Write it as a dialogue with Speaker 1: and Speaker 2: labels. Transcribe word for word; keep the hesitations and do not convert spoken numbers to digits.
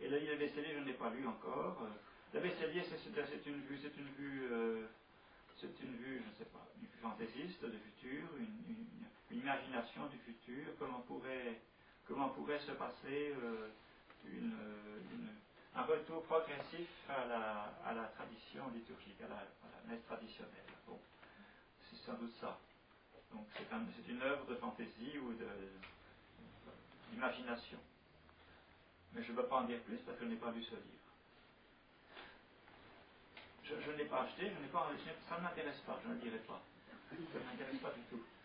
Speaker 1: Et le livre de Besselier, je ne l'ai pas lu encore. Le Besselier, c'est une vue, c'est une vue, euh, c'est une vue, je ne sais pas, une vue fantaisiste du futur, une, une, une imagination du futur, comment pourrait, comment pourrait se passer euh, une, une, un retour progressif à la, à la tradition liturgique, à la, à la messe traditionnelle. Bon, c'est sans doute ça. Donc c'est un, une œuvre de fantaisie ou d'imagination. Mais je ne peux pas en dire plus parce que je n'ai pas lu ce livre. Je, je ne l'ai pas acheté, je n'ai pas, ça ne m'intéresse pas, je ne le dirai pas. Ça ne m'intéresse pas du tout.